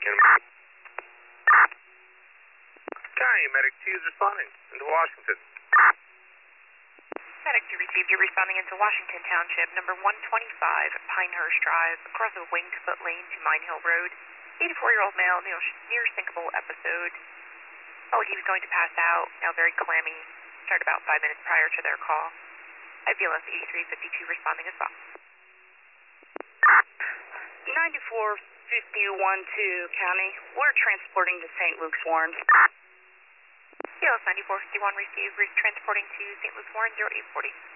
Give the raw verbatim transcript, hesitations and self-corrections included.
County, Medic two is responding into Washington. Medic two received, you're responding into Washington Township, number one twenty-five, Pinehurst Drive, across a winged foot lane to Mine Hill Road. eighty-four-year-old male, near, near sinkable episode. Oh, he was going to pass out, now very clammy. Started about five minutes prior to their call. I B L S eighty-three fifty-two responding as well. ninety-four fifty-one to County. We're transporting to Saint Luke's Warren. B L S ninety-four fifty-one received, transporting to Saint Luke's Warren, zero eight forty.